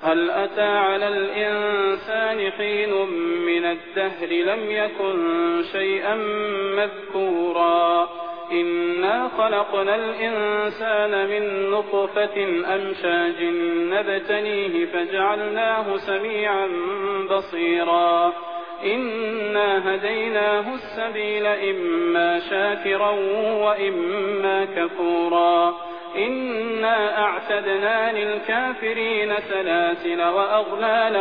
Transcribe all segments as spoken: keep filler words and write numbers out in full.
هل أتى على الإنسان حين من الدهر لم يكن شيئا مذكورا إنا خلقنا الإنسان من نطفة أمشاج نبتليه فجعلناه سميعا بصيرا إنا هديناه السبيل إما شاكرا وإما كفورا إنا أعتدنا للكافرين سلاسل وأغلالا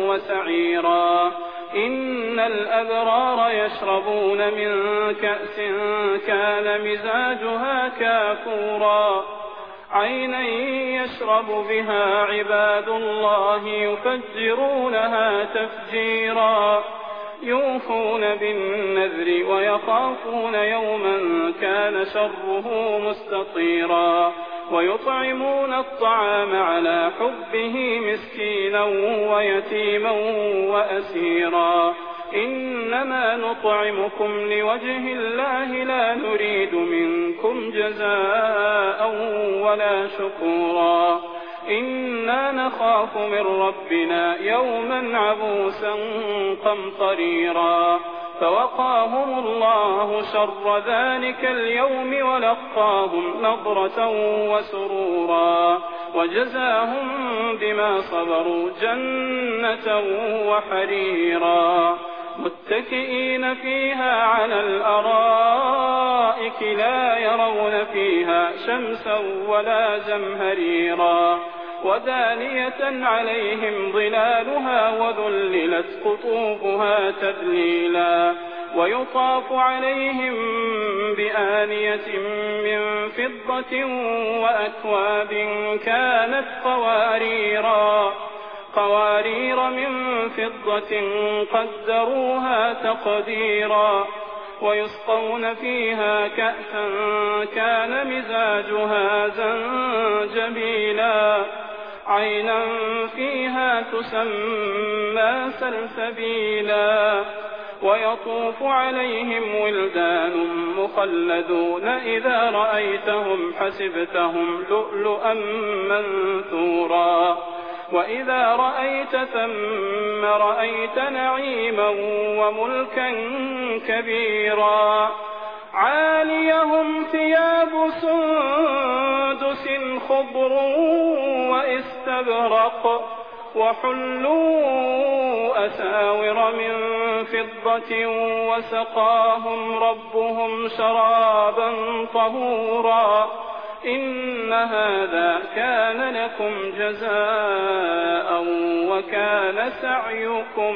وسعيرا إن الأبرار يشربون من كأس كان مزاجها كافورا عينا يشرب بها عباد الله يفجرونها تفجيرا يوفون بالنذر ويخافون يوما كان شره مستطيرا ويطعمون الطعام على حبه مسكينا ويتيما وأسيرا إنما نطعمكم لوجه الله لا نريد منكم جزاء ولا شكورا إنا نخاف من ربنا يوما عبوسا قمطريرا فوقاهم الله شر ذلك اليوم ولقاهم نضرة وسرورا وجزاهم بما صبروا جنة وحريرا متكئين فيها على الأرائك لا يرون فيها شمسا ولا زمهريرا ودانية عليهم ظلالها وذللت قطوفها تذليلا ويطاف عليهم بآنية من فضة وأكواب كانت قواريرا قوارير من فضة قدروها تقديرا ويسقون فيها كأسا كان مزاجها زنجبيلا عينا فيها تسمى سلسبيلا ويطوف عليهم ولدان مخلدون إذا رأيتهم حسبتهم لؤلؤا منثورا وإذا رأيت ثم رأيت نعيما وملكا كبيرا عاليهم ثياب سندس خضر واستبرق وحلوا أساور من فضة وسقاهم ربهم شرابا طهورا إن هذا كان لكم جزاء وكان سعيكم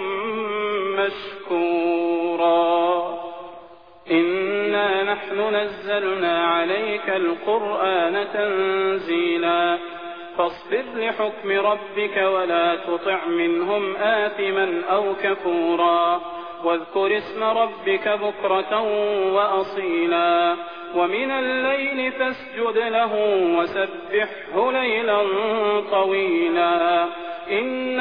مشكورا إنا نحن نزلنا عليك القرآن تنزيلا فاصبر لحكم ربك ولا تطع منهم آثما أو كفورا واذكر اسم ربك بكرة وأصيلا ومن الليل فاسجد له وسبحه ليلا طويلا إن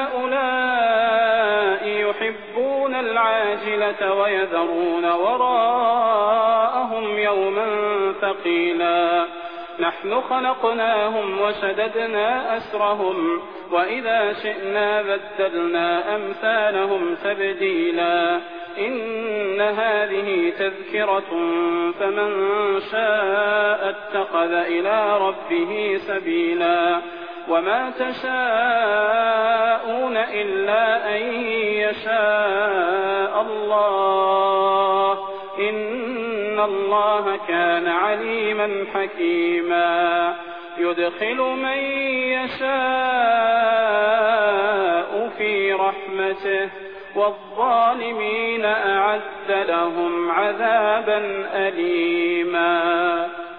هؤلاء يحبون العاجلة ويذرون وراءهم يوما ثقيلا نحن خلقناهم وشددنا أسرهم وإذا شئنا بدلنا أمثالهم تبديلا إن هذه تذكرة فمن شاء اتخذ إلى ربه سبيلا وما تشاءون إلا أن يشاء الله إن الله كان عليما حكيما يدخل من يشاء في رحمته والظالمين أعد لهم عذابا أليما.